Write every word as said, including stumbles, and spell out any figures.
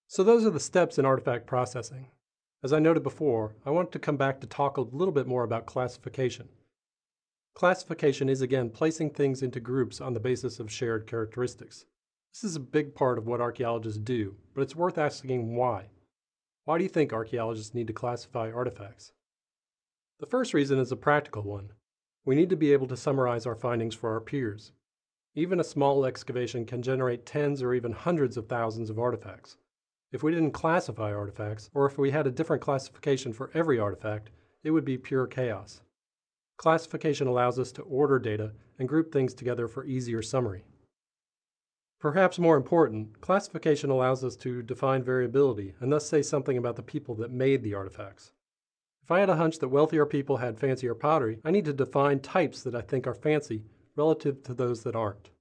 So those are the steps in artifact processing. As I noted before, I want to come back to talk a little bit more about classification. Classification is again placing things into groups on the basis of shared characteristics. This is a big part of what archaeologists do, but it's worth asking why. Why do you think archaeologists need to classify artifacts? The first reason is a practical one. We need to be able to summarize our findings for our peers. Even a small excavation can generate tens or even hundreds of thousands of artifacts. If we didn't classify artifacts, or if we had a different classification for every artifact, it would be pure chaos. Classification allows us to order data and group things together for easier summary. Perhaps more important, classification allows us to define variability and thus say something about the people that made the artifacts. If I had a hunch that wealthier people had fancier pottery, I need to define types that I think are fancy relative to those that aren't.